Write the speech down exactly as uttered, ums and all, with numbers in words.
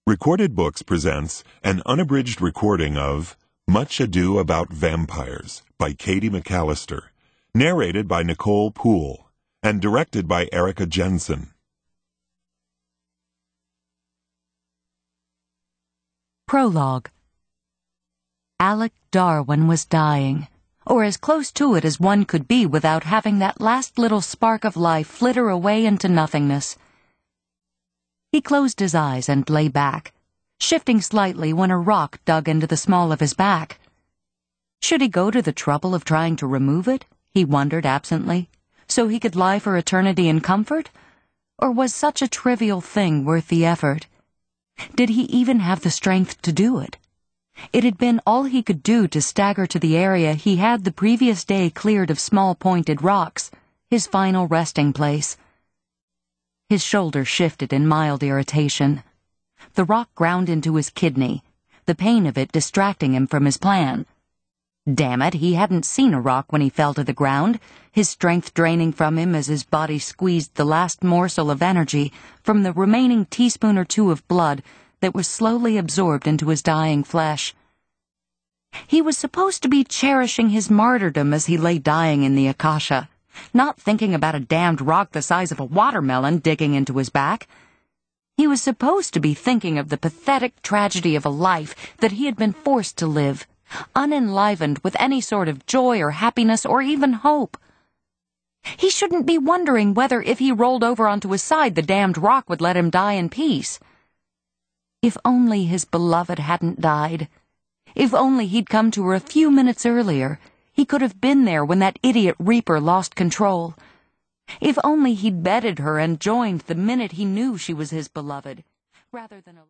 Recorded Books presents an unabridged recording of Much Ado About Vampires by Katie McAllister, narrated by Nicole Poole, and directed by Erica Jensen. Prologue. Alec Darwin was dying, or as close to it as one could be without having that last little spark of life flitter away into nothingness. He closed his eyes and lay back, shifting slightly when a rock dug into the small of his back. Should he go to the trouble of trying to remove it, he wondered absently, so he could lie for eternity in comfort? Or was such a trivial thing worth the effort? Did he even have the strength to do it? It had been all he could do to stagger to the area he had the previous day cleared of small pointed rocks, his final resting place. His shoulder shifted in mild irritation. The rock ground into his kidney, the pain of it distracting him from his plan. Damn it, he hadn't seen a rock when he fell to the ground, his strength draining from him as his body squeezed the last morsel of energy from the remaining teaspoon or two of blood that was slowly absorbed into his dying flesh. He was supposed to be cherishing his martyrdom as he lay dying in the Akasha, not thinking about a damned rock the size of a watermelon digging into his back. He was supposed to be thinking of the pathetic tragedy of a life that he had been forced to live, unenlivened with any sort of joy or happiness or even hope. He shouldn't be wondering whether if he rolled over onto his side the damned rock would let him die in peace. If only his beloved hadn't died. If only he'd come to her a few minutes earlier, he could have been there when that idiot Reaper lost control. If only he'd bedded her and joined the minute he knew she was his beloved, rather than a